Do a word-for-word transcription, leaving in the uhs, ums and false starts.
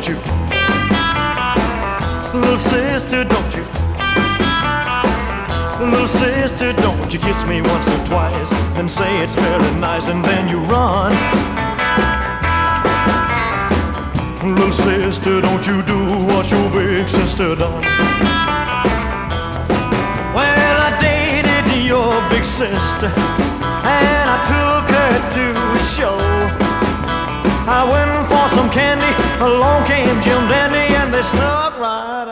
don't you? Little sister, don't you? Little sister, don't you kiss me once or twice, then say it's very nice, and then you run. Little sister, don't you do what your big sister done. Well, I dated your big sister, and I took her to a show. I went for some candy, along came Jim Dandy, and they snuck right